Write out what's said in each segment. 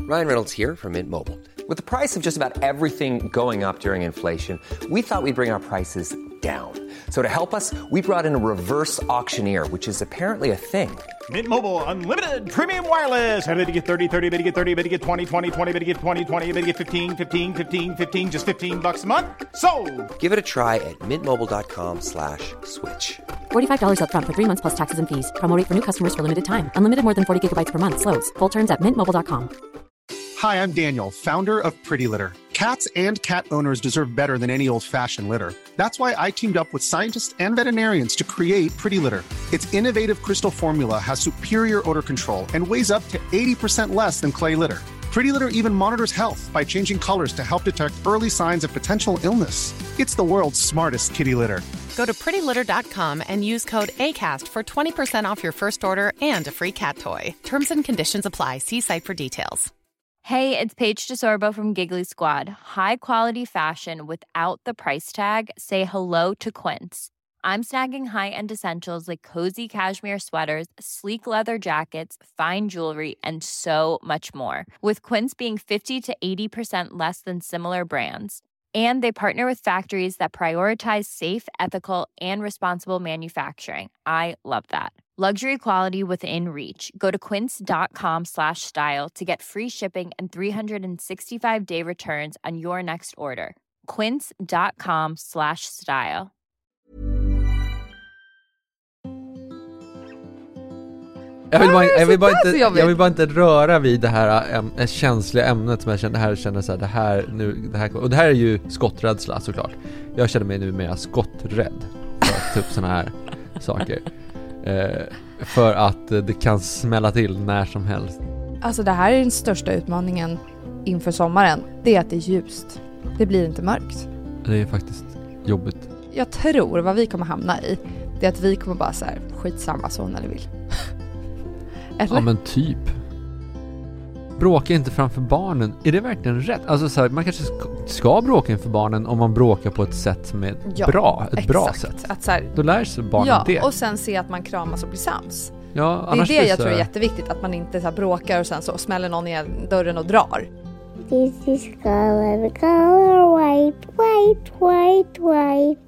Ryan Reynolds here from Mint Mobile. With the price of just about everything going up during inflation, we thought we'd bring our prices down. So to help us, we brought in a reverse auctioneer, which is apparently a thing. Mint Mobile Unlimited Premium Wireless. How to get 30, 30, bit to get 30, bit to get 20, 20, 20, bit to get 20, 20, bit to get 15, 15, 15, 15, just $15 a month? Sold! Give it a try at mintmobile.com/switch. $45 up front for 3 months plus taxes and fees. Promo rate for new customers for limited time. Unlimited more than 40 gigabytes per month. Slows full terms at mintmobile.com. Hi, I'm Daniel, founder of Pretty Litter. Cats and cat owners deserve better than any old-fashioned litter. That's why I teamed up with scientists and veterinarians to create Pretty Litter. Its innovative crystal formula has superior odor control and weighs up to 80% less than clay litter. Pretty Litter even monitors health by changing colors to help detect early signs of potential illness. It's the world's smartest kitty litter. Go to prettylitter.com and use code ACAST for 20% off your first order and a free cat toy. Terms and conditions apply. See site for details. Hey, it's Paige DeSorbo from Giggly Squad. High quality fashion without the price tag. Say hello to Quince. I'm snagging high-end essentials like cozy cashmere sweaters, sleek leather jackets, fine jewelry, and so much more. With Quince being 50 to 80% less than similar brands. And they partner with factories that prioritize safe, ethical, and responsible manufacturing. I love that. Luxury quality within reach. Go to quince.com/style to get free shipping and 365-day returns on your next order. Quince.com/style. Jag vill bara inte röra vid det här känsliga ämnet som jag känner så här, det här är ju skotträdsla såklart. Jag känner mig nu mer skotträdd för typ såna här saker. För att det kan smälla till när som helst. Alltså det här är den största utmaningen inför sommaren. Det är att det är ljust. Det blir inte mörkt. Det är faktiskt jobbigt. Jag tror vad vi kommer hamna i, det är att vi kommer bara så här, skitsamma så när du vill. Eller? Ja men typ. Bråka inte framför barnen. Är det verkligen rätt? Alltså så här, man kanske ska bråka inför barnen om man bråkar på ett sätt som är bra sätt. Att så här, då lär sig barnen det. Och sen se att man kramas och blir sams. Ja, det är det jag tror är jätteviktigt. Att man inte så här bråkar och sen så smäller någon i dörren och drar. This is color white, white, white, white.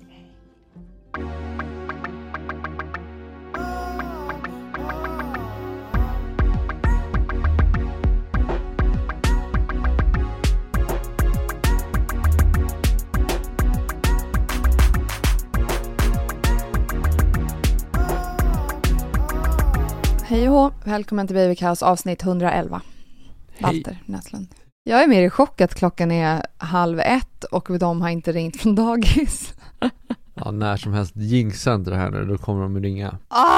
Hej och hå, välkommen till Babykaos avsnitt 111. Walter Näslund. Jag är mer i chock att klockan är 12:30 och de har inte ringt från dagis. Ja, när som helst jinxa inte det här nu, då kommer de att ringa.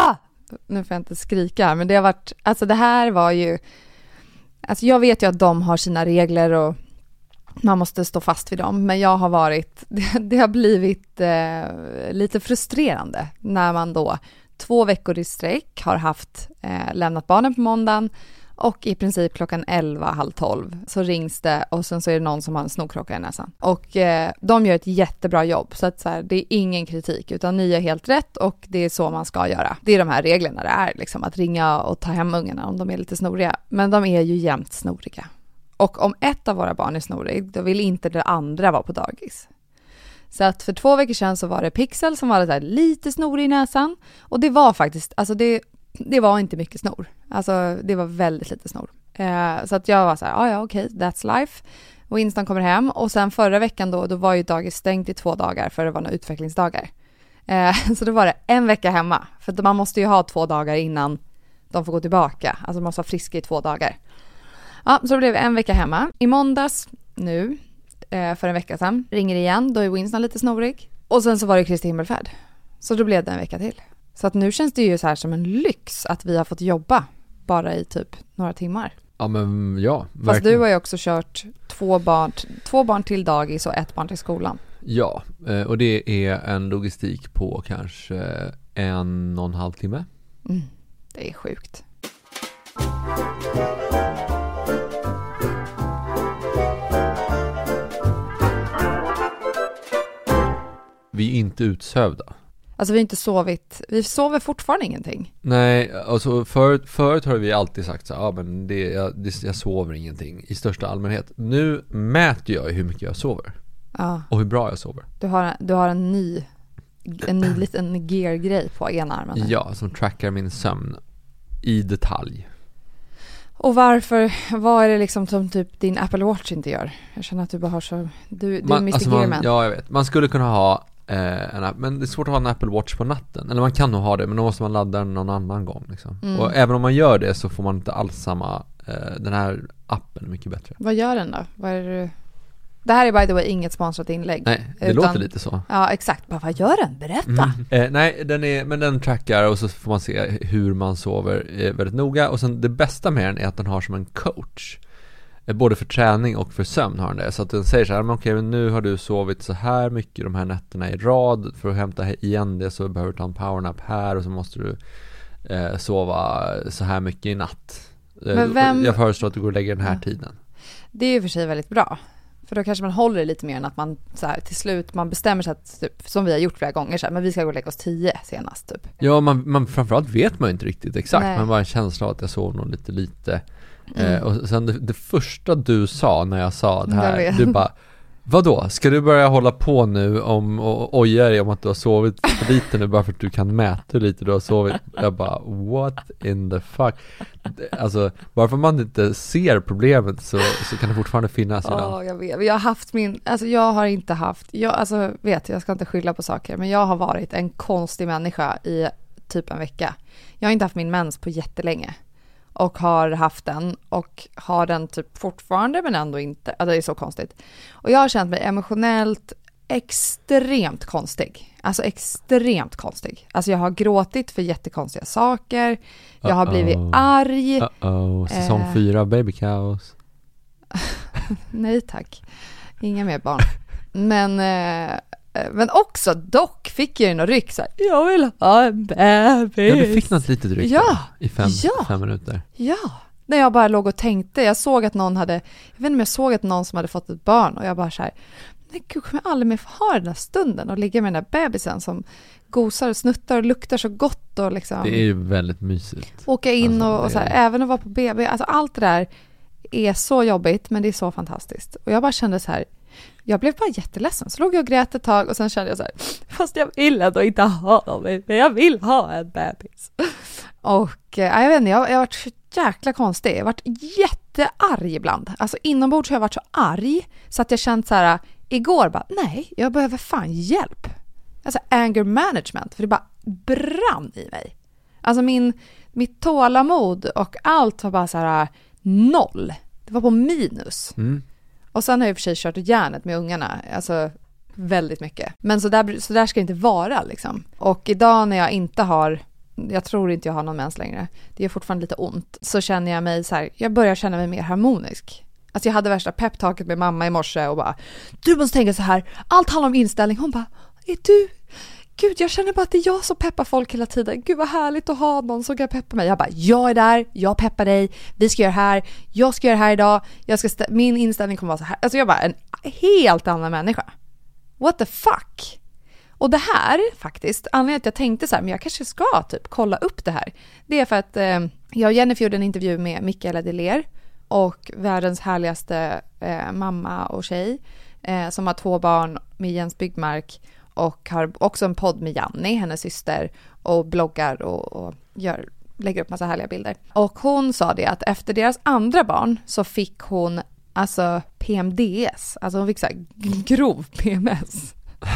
Nu får jag inte skrika, men det har varit, alltså det här var ju, alltså jag vet ju att de har sina regler och man måste stå fast vid dem, men jag har varit, det har blivit lite frustrerande när man då 2 veckor i sträck har haft lämnat barnen på måndagen och i princip klockan 11:30 så rings det och sen så är det någon som har en snorklocka i näsan. Och de gör ett jättebra jobb, så att så här, det är ingen kritik utan ni är helt rätt och det är så man ska göra. Det är de här reglerna det är liksom, att ringa och ta hem ungarna om de är lite snoriga. Men de är ju jämt snoriga. Och om ett av våra barn är snorig, då vill inte det andra vara på dagis. Så att för 2 veckor sedan så var det Pixel som var så här lite snorig i näsan. Och det var faktiskt, alltså det var inte mycket snor. Alltså det var väldigt lite snor. Så att jag var så här, ja okej, that's life. Och Winston kommer hem. Och sen förra veckan då var ju dagis stängt i 2 dagar för det var några utvecklingsdagar. Så då var det 1 vecka hemma. För man måste ju ha 2 dagar innan de får gå tillbaka. Alltså man måste vara friska i 2 dagar. Ja, så det blev 1 vecka hemma. I måndags nu, för 1 vecka sedan, ringer igen. Då är Winston lite snorig. Och sen så var det Kristi himmelfärd. Så då blev det 1 vecka till. Så att nu känns det ju så här som en lyx att vi har fått jobba bara i typ några timmar. Ja men ja, verkligen. Fast du har ju också kört 2 barn till dagis och 1 barn till skolan. Ja, och det är en logistik på kanske 1,5 timme. Det är sjukt. Vi är inte utsövda. Alltså vi har inte sovit, vi sover fortfarande ingenting. Nej, alltså förut har vi alltid sagt så här, men jag sover ingenting i största allmänhet. Nu mäter jag hur mycket jag sover. Ja. Och hur bra jag sover. Du har en ny liten gear-grej på ena armen. Ja, som trackar min sömn i detalj. Och vad är det liksom som typ din Apple Watch inte gör? Jag känner att du bara har så... Du är Mr. Gearman. Ja, jag vet. Man skulle kunna ha en app, men det är svårt att ha en Apple Watch på natten. Eller man kan nog ha det, men då måste man ladda den någon annan gång. Liksom. Och även om man gör det så får man inte alls samma... den här appen är mycket bättre. Vad gör den då? Vad är det... Det här är by the way inget sponsrat inlägg. Nej, det låter lite så. Ja, exakt. Bara, vad gör den? Berätta. Nej, den trackar och så får man se hur man sover väldigt noga. Och sen det bästa med den är att den har som en coach. Både för träning och för sömn har den det. Så att den säger så här, men okej, nu har du sovit så här mycket de här nätterna i rad. För att hämta igen det så behöver du ta en powernap här. Och så måste du sova så här mycket i natt. Jag föreslår att du går och lägger den här tiden. Det är ju för sig väldigt bra. För då kanske man håller det lite mer än att man så här, till slut man bestämmer sig att typ, som vi har gjort flera gånger så här, men vi ska gå och lägga oss 10 senast typ. Ja, man framförallt vet man inte riktigt exakt. Nej. Man bara en känsla av att jag sov nog lite. Och sen det första du sa när jag sa det här, du bara, vadå? Ska du börja hålla på nu och oja dig om att du har sovit för lite nu bara för att du kan mäta hur lite du har sovit? Jag bara, what in the fuck? Alltså, bara för att man inte ser problemet så kan det fortfarande finnas. Jag vet. Jag har haft jag har inte haft, jag ska inte skylla på saker, men jag har varit en konstig människa i typ en vecka. Jag har inte haft min mens på jättelänge. Och har haft den och har den typ fortfarande men ändå inte. Alltså det är så konstigt. Och jag har känt mig emotionellt extremt konstig. Alltså extremt konstig. Alltså jag har gråtit för jättekonstiga saker. Jag har blivit arg. Säsong 4 Baby Chaos. Nej tack. Inga mer barn. Men också dock fick jag ju något ryck så här, jag vill ha en bebis. Ja, du fick något litet ryck i 5 minuter. Ja, när jag bara låg och tänkte. Jag såg att någon som hade fått ett barn och jag bara så här, nej gud, kommer jag aldrig mer få ha den där stunden och ligga med den där bebisen som gosar och snuttar och luktar så gott och liksom. Det är ju väldigt mysigt. Åka in och så här, även att vara på BB, alltså allt det där är så jobbigt men det är så fantastiskt. Och jag bara kände så här, jag blev bara jätteledsen. Så låg jag och grät ett tag och sen kände jag så här, fast jag vill ändå inte ha dem, men jag vill ha en bebis. Och jag vet inte, jag har varit så jäkla konstig. Jag har varit jättearg ibland. Alltså inombords har jag varit så arg så att jag känt så här, igår bara, nej, jag behöver fan hjälp. Alltså anger management, för det bara brann i mig. Alltså mitt tålamod och allt var bara så här 0. Det var på minus. Och sen har jag i och för sig kört järnet med ungarna. Alltså väldigt mycket. Men så där ska det inte vara liksom. Och idag när jag tror inte jag har någon mens längre. Det är fortfarande lite ont. Så känner jag mig så här, jag börjar känna mig mer harmonisk. Alltså jag hade värsta peptalket med mamma i morse och bara, du måste tänka så här. Allt handlar om inställning. Hon bara, Gud, jag känner bara att det är jag som peppar folk hela tiden. Gud vad härligt att ha någon som kan peppa mig. Jag bara, jag är där, jag peppar dig. Vi ska göra det här, jag ska göra det här idag. Min inställning kommer vara så här. Alltså jag är bara en helt annan människa. What the fuck? Och det här faktiskt, anledningen att jag tänkte så här, men jag kanske ska typ kolla upp det här. Det är för att jag och Jennifer gjorde en intervju med Mikaela Deler och världens härligaste mamma och tjej som har 2 barn med Jens Byggmark. Och har också en podd med Janni, hennes syster, och bloggar och lägger upp massa härliga bilder. Och hon sa det att efter deras andra barn så fick hon alltså PMDS. Alltså hon fick så här grov PMS.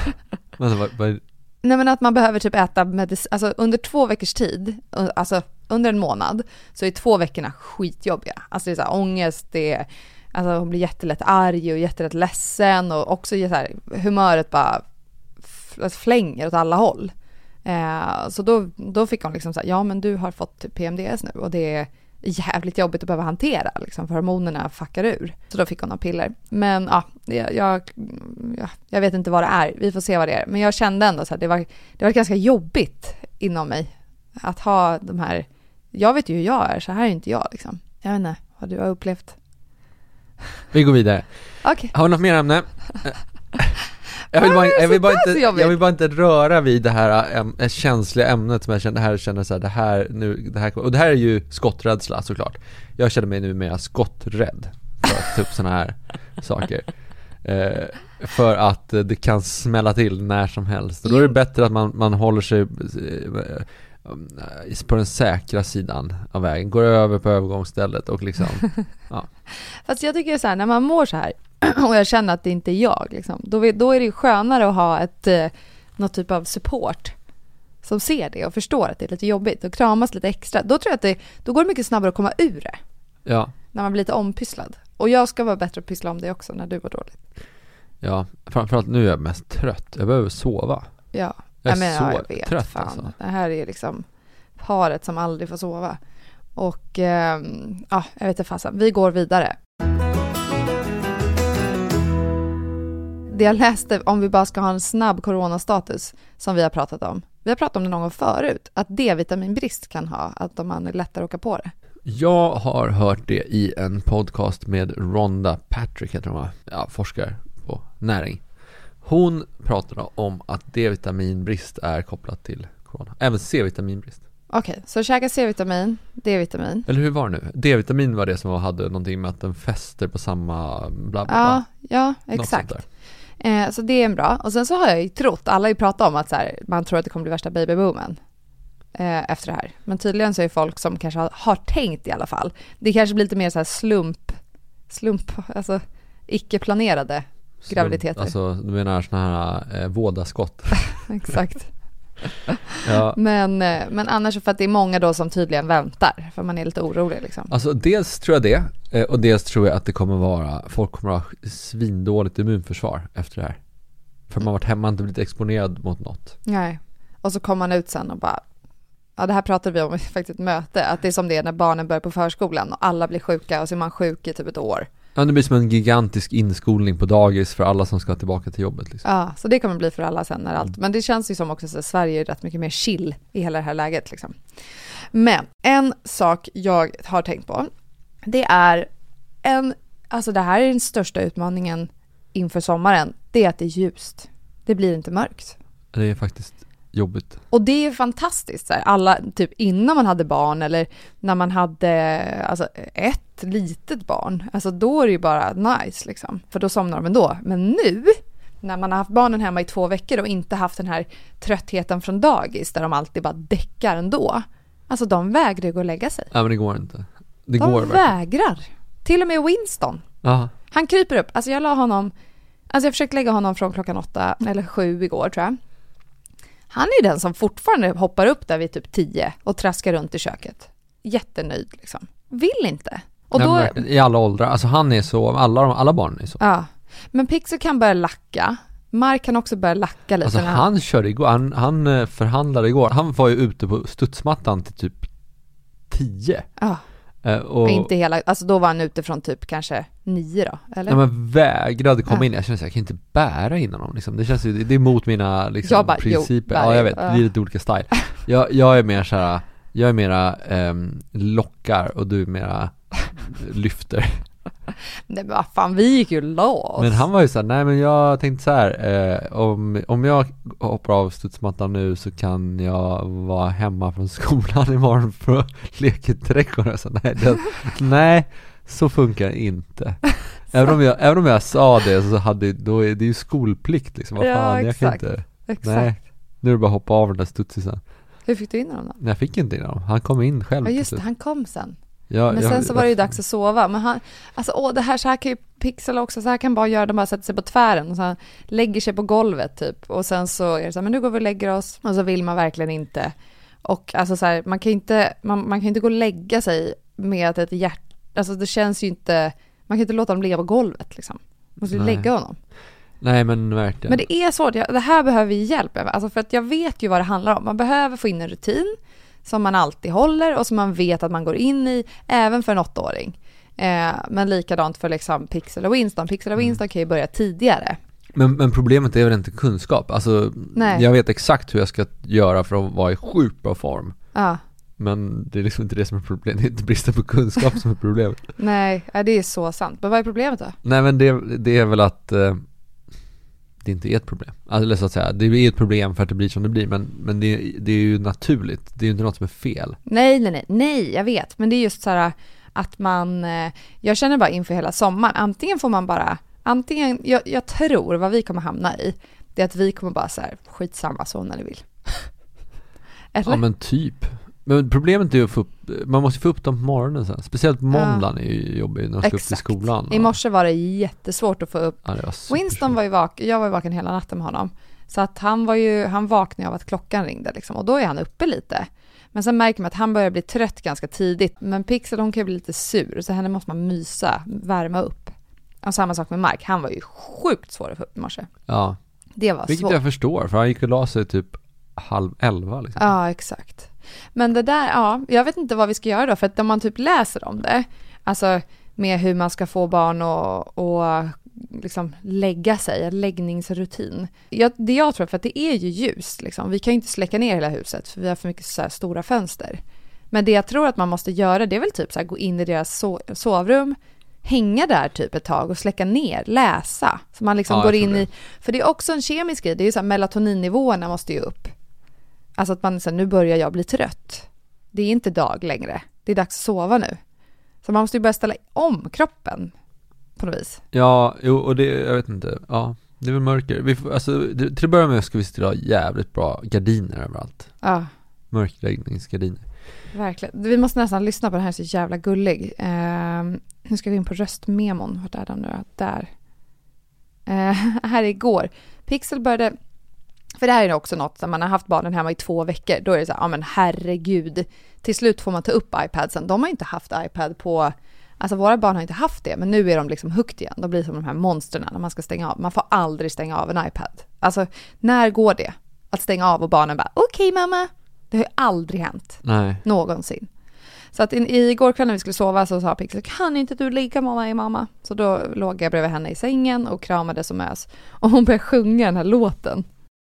Nej men att man behöver typ äta medicin, alltså under 2 veckors tid, alltså under en månad, så är 2 veckorna skitjobbiga. Alltså det är så här ångest, alltså hon blir jättelätt arg och jättelätt ledsen och också så här, humöret bara flänger åt alla håll. Så då fick hon liksom så här, ja men du har fått typ PMDS nu och det är jävligt jobbigt att behöva hantera liksom, för hormonerna fuckar ur. Så då fick hon några piller. Men jag vet inte vad det är. Vi får se vad det är. Men jag kände ändå så här, det var ganska jobbigt inom mig att ha de här, jag vet ju hur jag är, så här är inte jag liksom. Jag vet inte vad du har upplevt. Vi går vidare. Okay. Har du något mer ämne? Jag vill bara inte röra vid det här känsliga ämnet som jag känner så här, det här är ju skotträdsla såklart. Jag känner mig nu mer skotträdd för att ta upp såna här saker. För att det kan smälla till när som helst. Och då är det bättre att man håller sig på den säkra sidan av vägen, går över på övergångsstället och liksom ja. Fast jag tycker så här, när man mår så här och jag känner att det inte är jag liksom, då är det ju skönare att ha något typ av support som ser det och förstår att det är lite jobbigt och kramas lite extra. Då tror jag att då går det mycket snabbare att komma ur det. Ja. När man blir lite ompysslad. Och jag ska vara bättre att pyssla om det också när du var dåligt. Ja, framförallt nu är jag mest trött. Jag behöver sova. Ja. Jag vet, trött fan. alltså. Det här är liksom paret som aldrig får sova. Och jag vet inte fasen. Vi går vidare. Det jag läste, om vi bara ska ha en snabb coronastatus som vi har pratat om. Vi har pratat om det någon gång förut. Att D-vitaminbrist kan ha. Att man är lättare att åka på det. Jag har hört det i en podcast med Rhonda Patrick, heter hon va? Ja, forskare på näring. Hon pratade om att D-vitaminbrist är kopplat till corona. Även C-vitaminbrist. Okej, så käka C-vitamin, D-vitamin. Eller hur var det nu? D-vitamin var det som hade någonting med att den fäster på samma bla bla bla. Ja, exakt. Så det är en bra. Och sen så har jag ju trott, alla har ju pratat om att så här, man tror att det kommer bli värsta babyboomen efter det här. Men tydligen så är folk som kanske har tänkt i alla fall. Det kanske blir lite mer så här slump, alltså icke-planerade graviditeter. Alltså du menar såna här vådaskott. Exakt. Ja. Men annars för att det är många då som tydligen väntar för man är lite orolig liksom. Alltså dels tror jag det och dels tror jag att det kommer vara, folk kommer ha svindåligt immunförsvar efter det här. För man har varit hemma och inte blivit exponerad mot något. Nej. Och så kommer man ut sen och bara, ja det här pratade vi om i faktiskt ett möte, att det är som det är när barnen börjar på förskolan och alla blir sjuka och så är man sjuk i typ ett år. Ja, det blir som en gigantisk inskolning på dagis för alla som ska tillbaka till jobbet liksom. Ja, så det kommer bli för alla sen när allt. Men det känns ju som också att Sverige är rätt mycket mer chill i hela det här läget liksom. Men en sak jag har tänkt på, det är alltså det här är den största utmaningen inför sommaren, det är att det är ljust. Det blir inte mörkt. Det är faktiskt jobbigt. Och det är fantastiskt så här, alla typ innan man hade barn eller när man hade alltså ett litet barn, alltså då är det ju bara nice liksom, för då somnar de ändå. Men nu när man har haft barnen hemma i 2 veckor och inte haft den här tröttheten från dagis där de alltid bara däckar ändå, alltså de vägrar gå och lägga sig. Ja, men det går inte. De vägrar. Till och med Winston. Aha. Han kryper upp. Alltså jag försökte lägga honom från klockan 8 eller 7 igår tror jag. Han är ju den som fortfarande hoppar upp där vid typ 10 och traskar runt i köket. Jättenöjd liksom. Vill inte. Och då, i alla åldrar. Alltså han är så, alla barn är så. Ja. Men Pixel kan börja lacka. Mark kan också börja lacka lite. Alltså han körde igår, han förhandlade igår. Han var ju ute på studsmattan till typ 10. Ja. Och inte hela, alltså då var han ute från typ kanske 9 då, eller? Nej, men vägrade komma in. Jag känner att jag kan inte bära in honom liksom. Det känns ju, det är emot mina liksom, principer. Ja, jag vet, det är lite olika style. Jag är mer så här, jag är mera lockar och du är mera lyfter. Nej men vad fan, vi gick ju loss. Men han var ju så här, nej men jag tänkte så här, om jag hoppar av studsmattan nu så kan jag vara hemma från skolan imorgon för att leka i trädgården. Så nej, så funkar det inte. Även om jag sa det så hade då är det ju skolplikt liksom. Vad fan, exakt. Jag kan inte. Exakt. Nej, nu är det bara hoppa av den där studsisen. Hur fick du in honom då? Jag fick inte in honom. Han kom in själv. Ja just det, han kom sen. Ja, men sen så var det ju dags att sova. Men han, alltså så här kan ju Pixel också, så här kan bara göra, de bara sätter sig på tvären och så han lägger sig på golvet typ. Och sen så är det så här, men nu går vi och lägger oss. Och så vill man verkligen inte. Och alltså så här, man kan inte gå och lägga sig med att ett alltså det känns ju inte, man kan inte låta dem ligga på golvet liksom. Man måste ju lägga honom. Nej men verkligen. Men det är svårt, det här behöver vi hjälp med. Alltså för att jag vet ju vad det handlar om. Man behöver få in en rutin som man alltid håller och som man vet att man går in i, även för en 8-åring. Men likadant för liksom Pixel och Winston. Pixel och Winston kan ju börja tidigare. Men problemet är väl inte kunskap. Alltså, jag vet exakt hur jag ska göra för att vara i sjukt bra form. Ja. Men det är liksom inte det som är problemet. Det är inte bristen på kunskap som är problemet. Nej, det är så sant. Men vad är problemet då? Nej men det är väl att det inte är ett problem. Alltså så att säga, det är ett problem för att det blir som det blir, men det är ju naturligt. Det är ju inte något som är fel. Nej, jag vet. Men det är just så här att jag känner bara inför hela sommaren, jag tror vad vi kommer hamna i, det är att vi kommer bara så här, skitsamma så när ni vill. Eller? Ja, men typ. Men problemet är ju man måste få upp dem på morgonen sen. Speciellt måndagen är ju jobbig när de ska upp till skolan. I morse var det jättesvårt att få upp. Ja, Winston var ju vaken, jag var vaken hela natten med honom. Så att han vaknade av att klockan ringde liksom, och då är han uppe lite. Men sen märker man att han börjar bli trött ganska tidigt. Men Pixel, hon kan ju bli lite sur, så henne måste man värma upp. Och samma sak med Mark, han var ju sjukt svår att få upp i morse. Ja. Det var vilket svårt. Jag förstår, för han gick och la sig typ 10:30 liksom. Ja, exakt. Men det där, jag vet inte vad vi ska göra då, för att om man typ läser om det, alltså med hur man ska få barn och liksom lägga sig, läggningsrutin. Det jag tror, för att det är ju ljus liksom. Vi kan ju inte släcka ner hela huset för vi har för mycket så här stora fönster. Men det jag tror att man måste göra, det är väl typ så här, gå in i deras sovrum, hänga där typ ett tag och släcka ner, läsa. Så man liksom går in i, för det är också en kemisk grej, det är ju så här, melatoninnivåerna måste ju upp. Alltså att man säger, nu börjar jag bli trött. Det är inte dag längre. Det är dags att sova nu. Så man måste ju börja ställa om kroppen på något vis. Ja, jo, och det, jag vet inte. Ja, det är väl mörker. Till att börja med ska vi se till att ha jävligt bra gardiner överallt. Ja. Mörkläggningsgardiner. Verkligen. Vi måste nästan lyssna på den här, så jävla gullig. Nu ska vi in på röstmemon. Vart är den nu då? Där. Här igår. Pixel började... För det här är också något som man har haft barnen hemma i 2 veckor. Då är det så här, ja men herregud. Till slut får man ta upp iPadsen. De har inte haft iPad på... Alltså våra barn har inte haft det. Men nu är de liksom hooked igen. De blir som de här monsterna när man ska stänga av. Man får aldrig stänga av en iPad. Alltså när går det? Att stänga av och barnen bara, okej, mamma. Det har ju aldrig hänt. Nej. Någonsin. Så att igår kväll när vi skulle sova så sa Pixel, kan inte du ligga med mig, mamma? Så då låg jag bredvid henne i sängen och kramade som mös. Och hon började sjunga den här låten.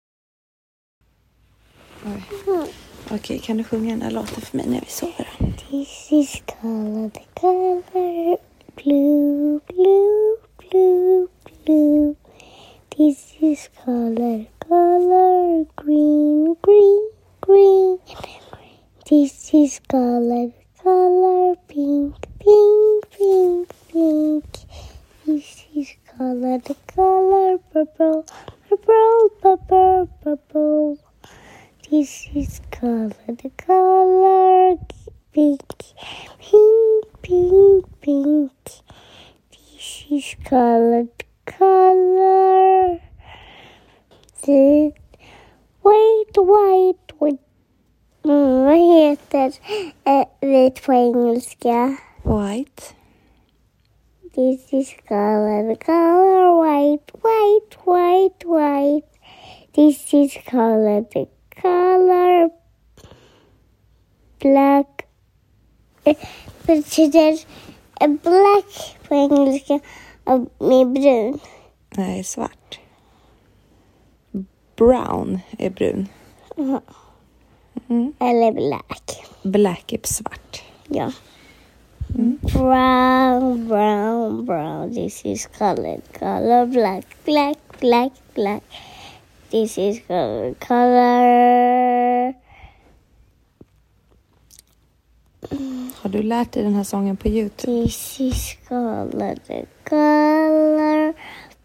Okej, kan du sjunga den här låten för mig när vi sover? This is color, the color blue, blue, blue, blue. This is color, color green, green, green. This is color, color pink, pink, pink, pink. This is color, the color purple, purple, purple, purple. This is color, the color pink, pink, pink, pink. This is color, the color the white, white, white. Vad heter vit på engelska? White. This is color, the color white, white, white, white. This is color, the color black. Betyder black på engelska med brun? Nej, svart. Brown är brun. Mm. Eller black. Black är svart. Ja. Mm. Brown, brown, brown. This is color black, black, black, black. This is color. Har du lärt dig den här sången på YouTube? This is color.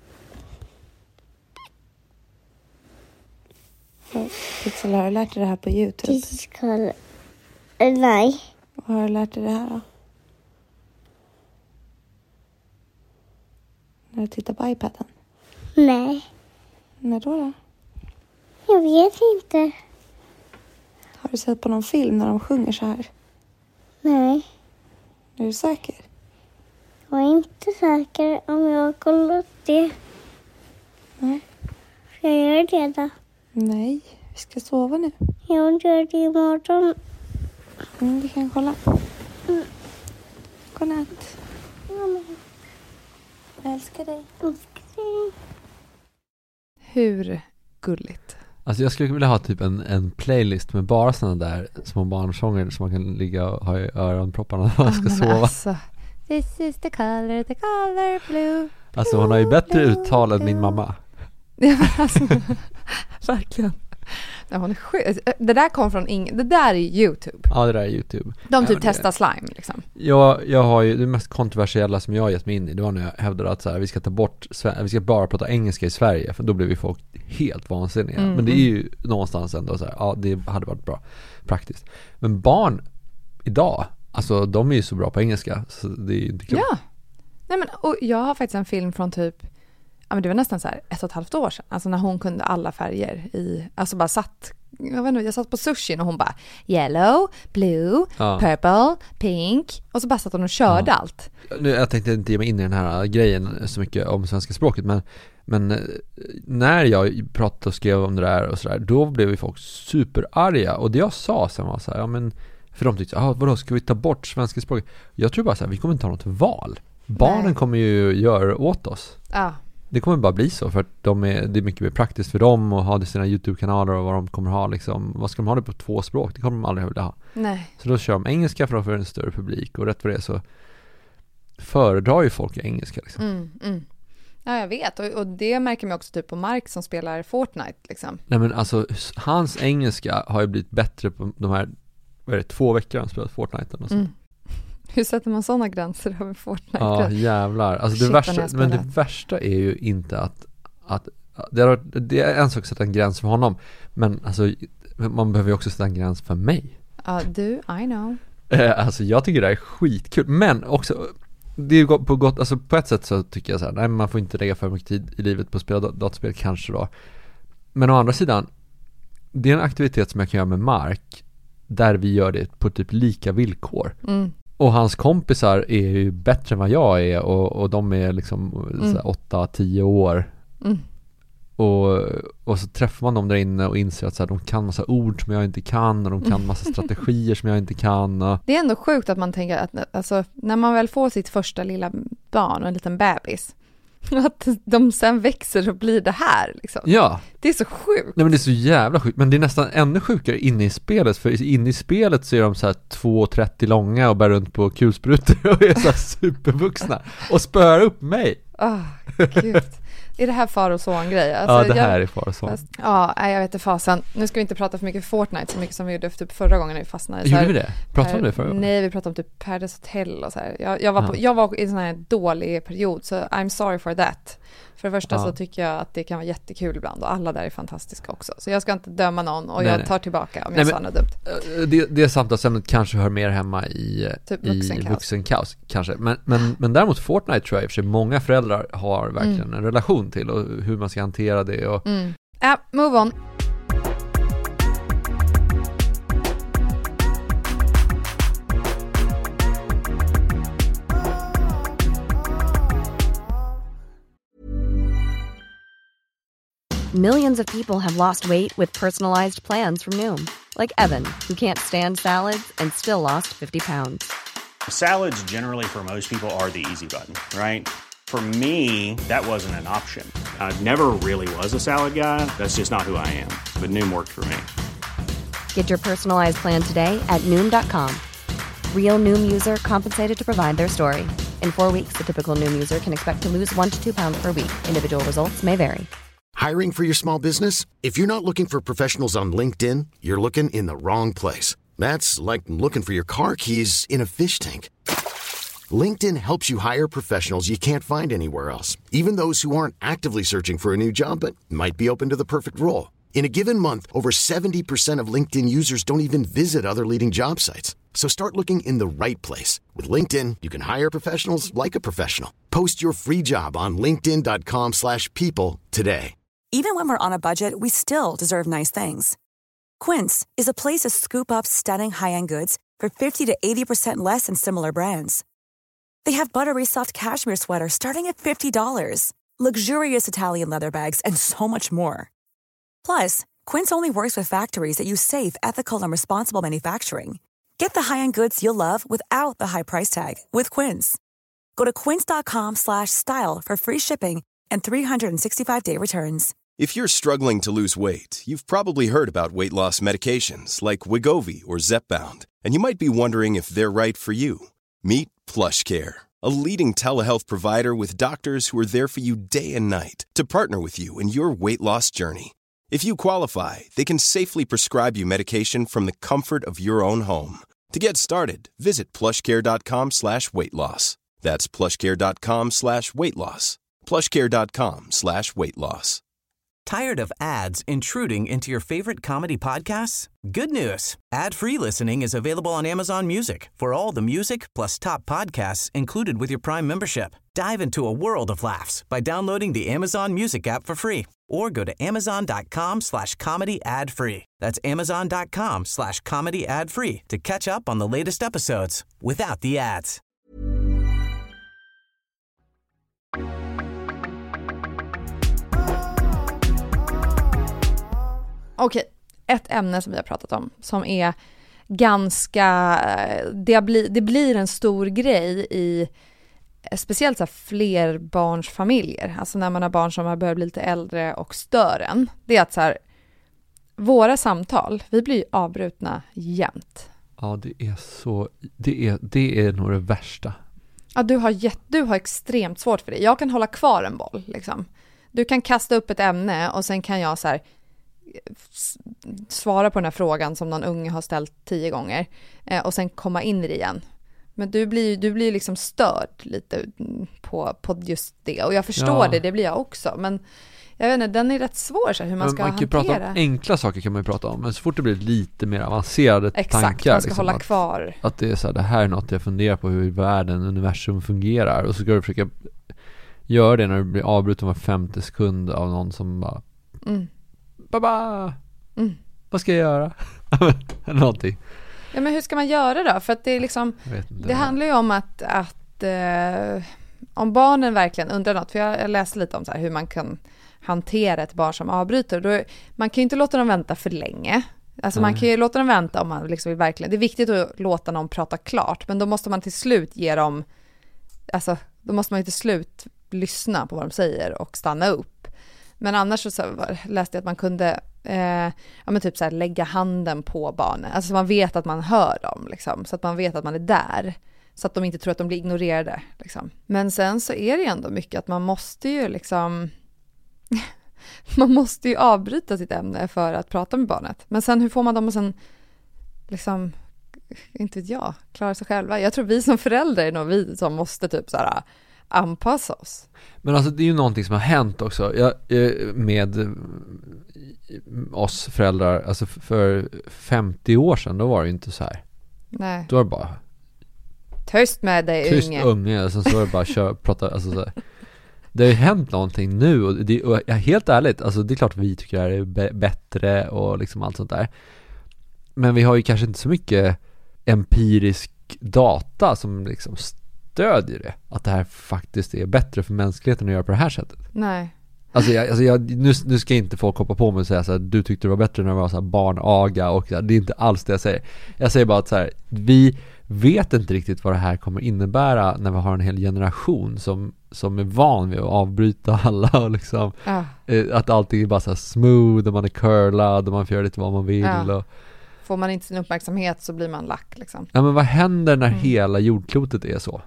Pixel, har du lärt dig det här på YouTube? This is color. Nej. Har du lärt dig det här då? När du tittar på iPaden? Nej. När då? Jag vet inte. Har du sett på någon film när de sjunger så här? Nej. Är du säker? Jag är inte säker om jag har kollat det. Nej. Ska jag göra det då? Nej, vi ska sova nu. Jag gör det imorgon. Vi kan kolla. Godnatt. Jag älskar dig. Hur gulligt? Alltså jag skulle vilja ha typ en playlist med bara sådana där små barnsånger som man kan ligga och ha i öronpropparna när man ska sova. Alltså, this is the color blue. Alltså hon har ju bättre uttal än min mamma. Alltså, verkligen. Ja, hon är sjuk. Det där kom från det där är YouTube. Ja, det där är YouTube. De typ testar slime liksom. Jag har ju det mest kontroversiella som jag har gett mig in i. Det var när jag hävdade att så här, vi ska bara prata engelska i Sverige, för då blir vi folk helt vansinniga. Men det är ju någonstans ändå så här, ja, det hade varit bra praktiskt. Men barn idag, alltså de är ju så bra på engelska, så det är ju inte klokt. Ja. Nej, men och jag har faktiskt en film från typ, ja, men det var nästan så här 1,5 år sedan. Alltså när hon kunde alla färger i, alltså bara satt, jag satt på sushin och hon bara yellow, blue, purple, pink, och så bara satt hon och körde allt. Nu, jag tänkte inte ge mig in i den här grejen så mycket om svenska språket, men när jag pratade och skrev om det där och sådär, då blev vi folk superarga, och det jag sa sen var så här, ja men, för de tyckte, vadå, ska vi ta bort svenska språket? Jag tror bara så här, vi kommer inte ha något val. Barnen kommer ju göra åt oss. Ja. Det kommer bara bli så, för att det är mycket mer praktiskt för dem att ha sina YouTube-kanaler, och vad de kommer ha liksom, vad ska de ha det på 2 språk? Det kommer de aldrig vilja ha. Nej. Så då kör de engelska för att få en större publik, och rätt för det så föredrar ju folk engelska liksom. Ja, jag vet, och det märker man också typ på Mark som spelar Fortnite liksom. Nej, men alltså hans engelska har ju blivit bättre på de här 2 veckor han spelat Fortnite och så. Hur sätter man sådana gränser över Fortnite? Ja, jävlar. Alltså det värsta är ju inte att det är en sak att sätta en gräns för honom, men alltså man behöver ju också sätta en gräns för mig. Ja, I know. Alltså jag tycker det är skitkul, men också det är ju på gott, alltså på ett sätt så tycker jag så här, nej, man får inte lägga för mycket tid i livet på att spela dataspel kanske då. Men å andra sidan, det är en aktivitet som jag kan göra med Mark, där vi gör det på typ lika villkor. Och hans kompisar är ju bättre än vad jag är, och de är liksom 8-10 år. Och så träffar man dem där inne och inser att så här, de kan massa ord som jag inte kan, och de kan massa strategier som jag inte kan. Och... Det är ändå sjukt att man tänker att alltså, när man väl får sitt första lilla barn och en liten bebis, att de sen växer och blir det här liksom. Ja. Det är så sjukt. Nej, men det är så jävla sjukt. Men det är nästan ännu sjukare inne i spelet. För inne i spelet så är de så här 2,30 långa och bär runt på kulsprutor och är så här supervuxna och spöar upp mig. Gud. Är det här far och son-grej? Alltså, ja, det här är far och son. Ja, jag vet inte fasen. Nu ska vi inte prata för mycket Fortnite så mycket som vi gjorde typ förra gången när vi fastnade. Gjorde vi det? Pratade vi om det förra gången? Nej, vi pratade om typ Paradise Hotel och så här. Jag var i en sån här dålig period, så I'm sorry for that. För det första så tycker jag att det kan vara jättekul ibland, och alla där är fantastiska också. Så jag ska inte döma någon, och jag tar tillbaka om jag sa något dumt. Det är samtalsämnet kanske hör mer hemma i typ vuxenkaos kanske. Men däremot Fortnite tror jag i och för sig många föräldrar har verkligen en relation till, och hur man ska hantera det. Och... move on. Millions of people have lost weight with personalized plans from Noom. Like Evan, who can't stand salads and still lost 50 pounds. Salads generally for most people are the easy button, right? For me, that wasn't an option. I never really was a salad guy. That's just not who I am. But Noom worked for me. Get your personalized plan today at Noom.com. Real Noom user compensated to provide their story. In 4 weeks, the typical Noom user can expect to lose 1 to 2 pounds per week. Individual results may vary. Hiring for your small business? If you're not looking for professionals on LinkedIn, you're looking in the wrong place. That's like looking for your car keys in a fish tank. LinkedIn helps you hire professionals you can't find anywhere else, even those who aren't actively searching for a new job but might be open to the perfect role. In a given month, over 70% of LinkedIn users don't even visit other leading job sites. So start looking in the right place. With LinkedIn, you can hire professionals like a professional. Post your free job on linkedin.com/people today. Even when we're on a budget, we still deserve nice things. Quince is a place to scoop up stunning high-end goods for 50 to 80% less than similar brands. They have buttery soft cashmere sweaters starting at $50, luxurious Italian leather bags, and so much more. Plus, Quince only works with factories that use safe, ethical, and responsible manufacturing. Get the high-end goods you'll love without the high price tag with Quince. Go to quince.com/style for free shipping and 365-day returns. If you're struggling to lose weight, you've probably heard about weight loss medications like Wegovy or Zepbound, and you might be wondering if they're right for you. Meet PlushCare, a leading telehealth provider with doctors who are there for you day and night to partner with you in your weight loss journey. If you qualify, they can safely prescribe you medication from the comfort of your own home. To get started, visit plushcare.com/weightloss. That's plushcare.com/weightloss. plushcare.com/weightloss. Tired of ads intruding into your favorite comedy podcasts? Good news. Ad-free listening is available on Amazon Music for all the music plus top podcasts included with your Prime membership. Dive into a world of laughs by downloading the Amazon Music app for free or go to amazon.com/comedy ad-free. That's amazon.com/comedy ad-free to catch up on the latest episodes without the ads. Okej, ett ämne som vi har pratat om som är ganska, det blir en stor grej i speciellt så här flerbarnsfamiljer, alltså när man har barn som har börjat bli lite äldre och större än. Det är att så här, våra samtal, vi blir avbrutna jämt. Ja, det är så, det är nog det värsta. Ja, du har extremt svårt för det. Jag kan hålla kvar en boll liksom. Du kan kasta upp ett ämne och sen kan jag så här svara på den här frågan som någon unge har ställt 10 gånger och sen komma in i det igen. Men du blir liksom störd lite på just det. Och jag förstår det blir jag också. Men jag vet inte, den är rätt svår så hur man ska hantera. Man kan prata om enkla saker kan man ju prata om. Men så fort det blir lite mer avancerade tankar. Man ska liksom, hålla kvar. Att det är så här, det här är något jag funderar på hur världen, universum fungerar. Och så ska du försöka göra det när du blir avbruten var 50 sekund av någon som bara Baba! Vad ska jag göra? Någonting. Ja, men hur ska man göra då? För att det är liksom, det handlar ju om att om barnen verkligen undrar något, för jag läste lite om så här, hur man kan hantera ett barn som avbryter. Då, man kan ju inte låta dem vänta för länge. Alltså man kan ju låta dem vänta om man liksom vill verkligen. Det är viktigt att låta någon prata klart, men då måste man till slut ge dem, alltså då måste man ju till slut lyssna på vad de säger och stanna upp. Men annars så läste jag att man kunde typ så här, lägga handen på barnen. Alltså så man vet att man hör dem liksom, så att man vet att man är där. Så att de inte tror att de blir ignorerade liksom. Men sen så är det ändå mycket att man måste ju liksom man måste ju avbryta sitt ämne för att prata med barnet. Men sen hur får man dem att sen liksom, inte vet jag, klara sig själva. Jag tror vi som föräldrar är nog vi som måste typ så här anpassa oss. Men alltså det är ju någonting som har hänt också med oss föräldrar. Alltså för 50 år sedan, då var det ju inte så här. Nej. Då var det bara tyst med dig, tyst unge. Och sen så var det bara prata, alltså så här. Det har ju hänt någonting nu och helt ärligt, alltså det är klart att vi tycker det är bättre och liksom allt sånt där. Men vi har ju kanske inte så mycket empirisk data som liksom stödjer det, att det här faktiskt är bättre för mänskligheten att göra på det här sättet. Nej. Alltså nu ska inte folk hoppa på mig och säga så här, du tyckte det var bättre när det var så här barnaga och det är inte alls det jag säger. Jag säger bara att så här, vi vet inte riktigt vad det här kommer innebära när vi har en hel generation som är van vid att avbryta alla och liksom att allting är bara så här smooth och man är curlad och man får göra lite vad man vill och får man inte sin uppmärksamhet så blir man lack liksom. Ja, men vad händer när hela jordklotet är så?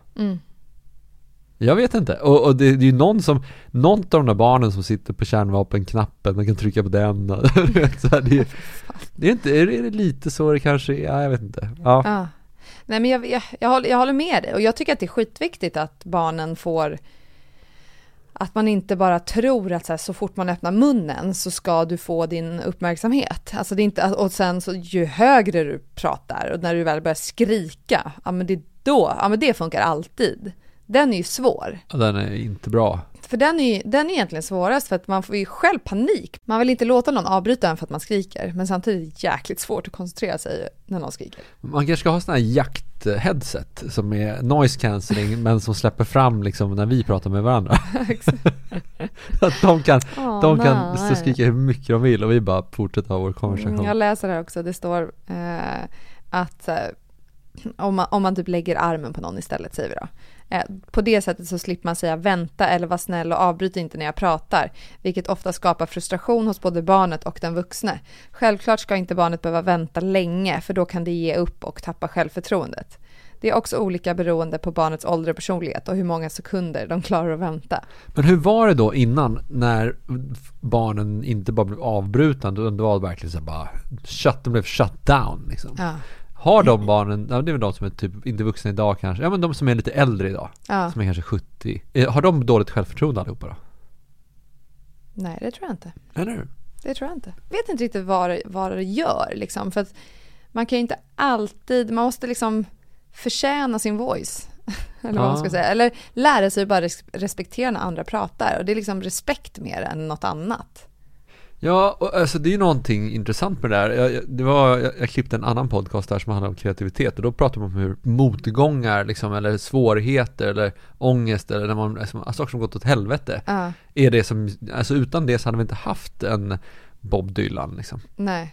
Jag vet inte. Och det är ju någon av de där barnen som sitter på kärnvapenknappen, man kan trycka på den. Så här, det är inte, är det lite så det kanske är? Ja, jag vet inte. Ja. Nej, men jag håller med dig. Och jag tycker att det är skitviktigt att barnen får, att man inte bara tror att så fort man öppnar munnen så ska du få din uppmärksamhet. Alltså det är inte, och sen så ju högre du pratar och när du väl börjar skrika, ja men det är då, ja men det funkar alltid. Den är ju svår. Ja, den är inte bra. För den är egentligen svårast för att man får ju själv panik. Man vill inte låta någon avbryta en för att man skriker. Men samtidigt är det jäkligt svårt att koncentrera sig när någon skriker. Man kanske ska ha såna här jaktheadset som är noise cancelling men som släpper fram liksom när vi pratar med varandra. Att de kan så skrika hur mycket de vill och vi bara fortsätter ha vår konversation. Jag läser här också. Det står att om man typ lägger armen på någon istället, säger vi då. På det sättet så slipper man säga vänta eller var snäll och avbryt inte när jag pratar, vilket ofta skapar frustration hos både barnet och den vuxne. Självklart ska inte barnet behöva vänta länge, för då kan det ge upp och tappa självförtroendet. Det är också olika beroende på barnets ålder och personlighet och hur många sekunder de klarar att vänta. Men hur var det då innan när barnen inte bara blev avbrutna, utan det var verkligen så bara de blev shut down liksom. Ja. Har de barnen, det är väl de som är typ inte vuxna idag kanske, ja men de som är lite äldre idag, som är kanske 70, har de dåligt självförtroende allihopa då? Nej, det tror jag inte. Eller? Det tror jag inte. Jag vet inte riktigt vad det gör liksom, för att man kan ju inte alltid, man måste liksom förtjäna sin voice eller vad man ska säga, eller lära sig bara respektera när andra pratar, och det är liksom respekt mer än något annat. Ja, och alltså det är ju någonting intressant med det där. Jag klippte en annan podcast där som handlar om kreativitet, och då pratar man om hur motgångar liksom, eller svårigheter eller ångest eller när man, saker som gått åt helvete är det som, alltså utan det så hade vi inte haft en Bob Dylan liksom. Nej.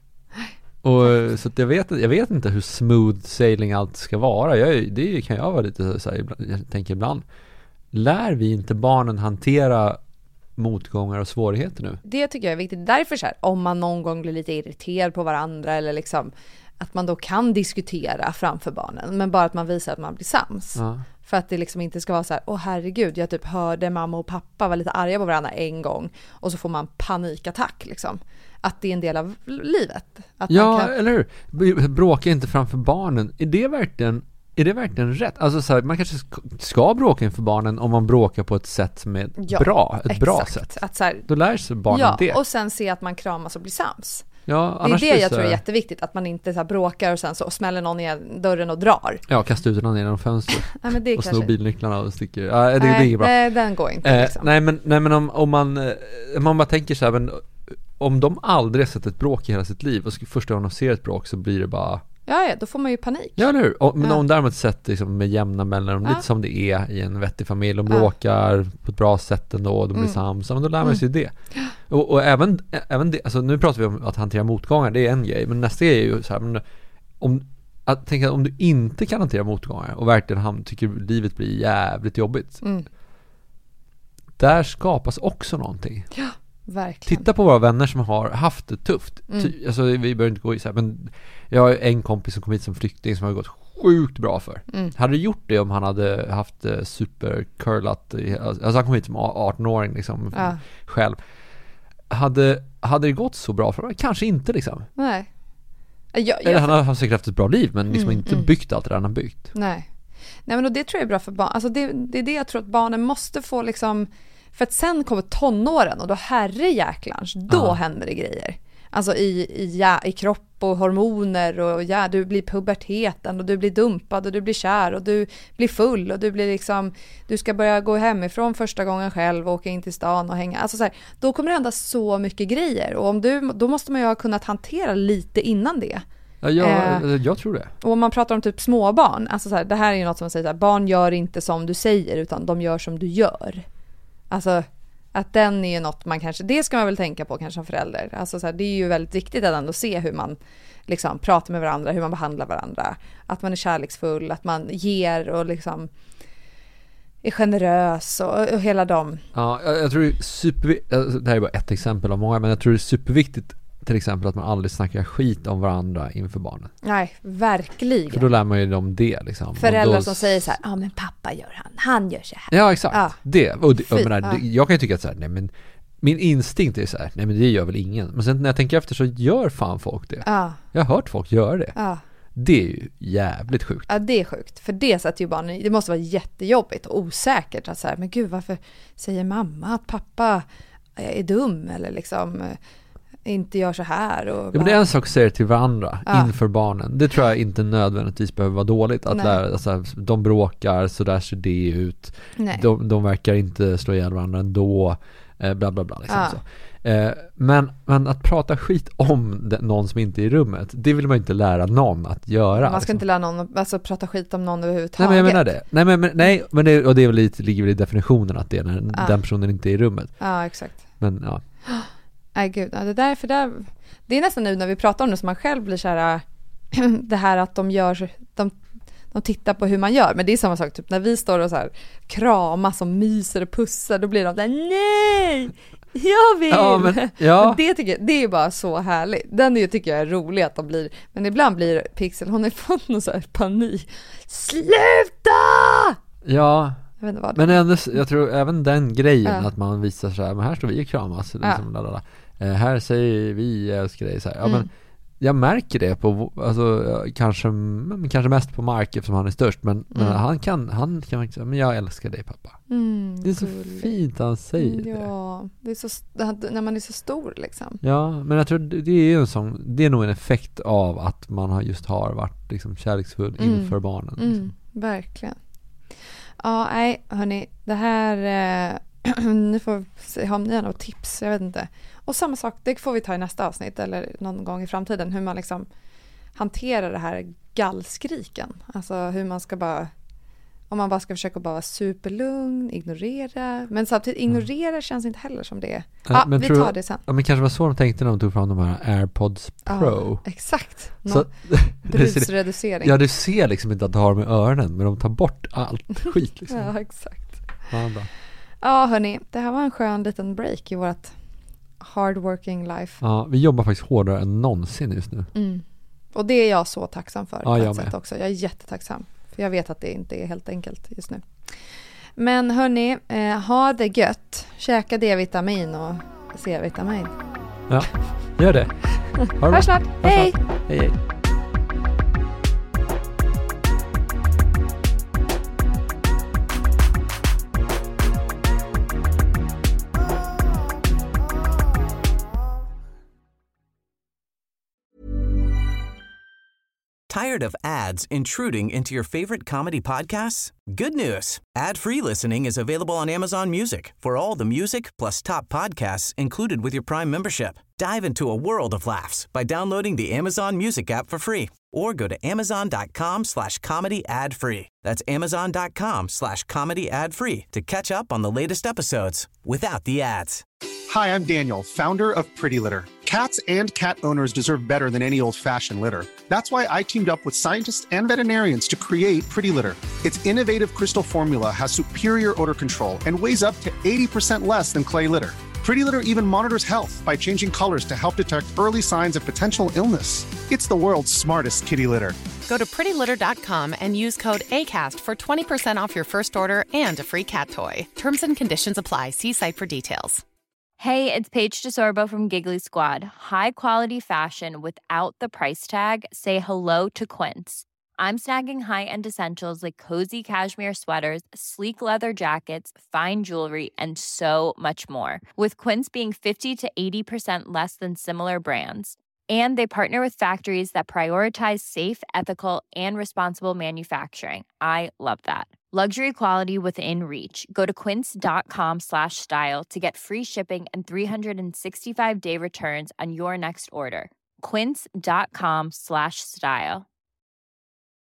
Och så att jag vet inte hur smooth sailing allt ska vara. Det kan jag vara lite så här, jag tänker ibland, lär vi inte barnen hantera motgångar och svårigheter nu? Det tycker jag är viktigt. Därför så här, om man någon gång blir lite irriterad på varandra eller liksom, att man då kan diskutera framför barnen, men bara att man visar att man blir sams. För att det liksom inte ska vara så här, herregud, jag typ hörde mamma och pappa var lite arga på varandra en gång och så får man panikattack liksom. Att det är en del av livet. Att man kan... eller hur? Bråka inte framför barnen. Är det verkligen rätt? Alltså så här, man kanske ska bråka inför barnen om man bråkar på ett sätt som är bra. Ett bra sätt. Att så här, då lär sig barnen det. Och sen se att man kramas och blir sams. Ja, det är det jag tror är jätteviktigt. Att man inte så här bråkar och sen så smäller någon i dörren och drar. Ja, kastar ut någon genom fönstret. Nej, men det och snor bilnycklarna och sticker. Det är bra. Nej, den går inte liksom. Nej, men om man bara tänker så här, men om de aldrig sett ett bråk i hela sitt liv och första gången de ser ett bråk så blir det bara... Ja, då får man ju panik. Ja, eller hur? Men om däremot sett liksom med jämna mellanrum, lite som det är i en vettig familj, de bråkar på ett bra sätt ändå, de blir sams, men då lär man sig det. Och även det, alltså nu pratar vi om att hantera motgångar, det är en grej, men nästa grej är ju så här, men om du inte kan hantera motgångar och verkligen tycker livet blir jävligt jobbigt, där skapas också någonting. Ja. Verkligen. Titta på våra vänner som har haft det tufft. Alltså, vi behöver inte gå i så här, men jag har en kompis som kom hit som flykting som har gått sjukt bra för. Hade du gjort det om han hade haft supercurlat, alltså han kom hit som 18-åring liksom, själv. Hade det gått så bra för honom? Kanske inte liksom. Nej. Eller han har säkert haft ett bra liv, men liksom inte byggt allt det där han har byggt. Nej, men det tror jag är bra för barn. Alltså det är det jag tror att barnen måste få liksom. För att sen kommer tonåren och då herrejäklans, då händer det grejer. Alltså i kropp och hormoner och du blir puberteten och du blir dumpad och du blir kär och du blir full och du blir liksom, du ska börja gå hemifrån första gången själv och åka in till stan och hänga. Alltså så här, då kommer det hända så mycket grejer och då måste man ju ha kunnat hantera lite innan det. Ja, jag tror det. Och om man pratar om typ småbarn, alltså så här, det här är ju något som man säger så här, barn gör inte som du säger utan de gör som du gör. Alltså att den är ju något man kanske, det ska man väl tänka på kanske som förälder. Alltså så här, det är ju väldigt viktigt att ändå se hur man liksom pratar med varandra, hur man behandlar varandra. Att man är kärleksfull, att man ger och liksom är generös och hela dem. Ja, jag tror det är det här är bara ett exempel av många, men jag tror det är superviktigt till exempel att man aldrig snackar skit om varandra inför barnen. Nej, verkligen. För då lär man ju dem det liksom. Föräldrar som säger så här, men pappa gör han gör så här. Ja, exakt. Jag kan ju tycka att så här, nej men min instinkt är så här, nej men det gör väl ingen. Men sen när jag tänker efter så gör fan folk det. Jag har hört folk göra det. Det är ju jävligt sjukt. Ja, det är sjukt. För det sätter ju barnen, det måste vara jättejobbigt och osäkert att så här, men gud, varför säger mamma att pappa är dum eller liksom inte gör så här och men det är en sak att säga till varandra inför barnen. Det tror jag inte nödvändigtvis behöver vara dåligt att lära, alltså, de bråkar, så där ser det ut. De verkar inte slå ihjäl varandra ändå, bla bla bla liksom så. Men att prata skit om någon som inte är i rummet, det vill man inte lära någon att göra. Man ska inte lära någon, alltså prata skit om någon överhuvudtaget. Nej, men jag menar det. Men det, och det är väl ligger väl i definitionen att det är när den personen inte är i rummet. Ja, exakt. Men Nej gud, det är nästan nu när vi pratar om det som man själv blir så här, det här att de tittar på hur man gör, men det är samma sak typ när vi står och så här kramas och myser och pussar, då blir de där nej! Jag vill! Ja, men, ja. Det är ju bara så härligt. Den tycker jag är rolig att de blir. Men ibland blir Pixel, hon har fått någon så här panik. Sluta! Ja, jag vet inte vad men ändå, jag tror även den grejen att man visar så här, men här står vi och kramas. Liksom, här säger vi älskar dig så här. Ja, men jag märker det på, alltså, kanske mest på Mark eftersom han är störst, men han kan men jag älskar dig pappa. Det är så fint han säger det. Ja, det är så när man är så stor liksom. Ja, men jag tror det är en sån, det är nog en effekt av att man har varit liksom kärleksfull inför barnen. Liksom. Verkligen. Ja, nej hörni, det här ni får se, har ni några tips, jag vet inte. Och samma sak, det får vi ta i nästa avsnitt eller någon gång i framtiden, hur man liksom hanterar det här gallskriken. Alltså hur man ska bara, om man bara ska försöka bara vara superlugn, ignorera, men samtidigt ignorera känns inte heller som det. Men vi tar det sen. Ja, men kanske var så de tänkte när de tog fram de här AirPods Pro. Ja, exakt. Så, brusreducering. Ja, du ser liksom inte att de har med öronen, men de tar bort allt skit liksom. Ja, exakt. Ja, bra. Ja, hörni, det här var en skön liten break i vårt hardworking life. Ja, vi jobbar faktiskt hårdare än någonsin just nu. Och det är jag så tacksam för. Ja, jag med. Också. Jag är jättetacksam. För jag vet att det inte är helt enkelt just nu. Men hörni, ha det gött. Käka D-vitamin och C-vitamin. Ja, gör det. Hörs snart. Hej! Hej. Tired of ads intruding into your favorite comedy podcasts? Good news. Ad-free listening is available on Amazon Music for all the music plus top podcasts included with your Prime membership. Dive into a world of laughs by downloading the Amazon Music app for free or go to amazon.com/comedy ad-free. That's amazon.com/comedy ad-free to catch up on the latest episodes without the ads. Hi, I'm Daniel, founder of Pretty Litter. Cats and cat owners deserve better than any old-fashioned litter. That's why I teamed up with scientists and veterinarians to create Pretty Litter. Its innovative crystal formula has superior odor control and weighs up to 80% less than clay litter. Pretty Litter even monitors health by changing colors to help detect early signs of potential illness. It's the world's smartest kitty litter. Go to prettylitter.com and use code ACAST for 20% off your first order and a free cat toy. Terms and conditions apply. See site for details. Hey, it's Paige DeSorbo from Giggly Squad. High quality fashion without the price tag. Say hello to Quince. I'm snagging high-end essentials like cozy cashmere sweaters, sleek leather jackets, fine jewelry, and so much more. With Quince being 50 to 80% less than similar brands. And they partner with factories that prioritize safe, ethical, and responsible manufacturing. I love that. Luxury quality within reach. Go to quince.com/style to get free shipping and 365-day returns on your next order. Quince.com/style.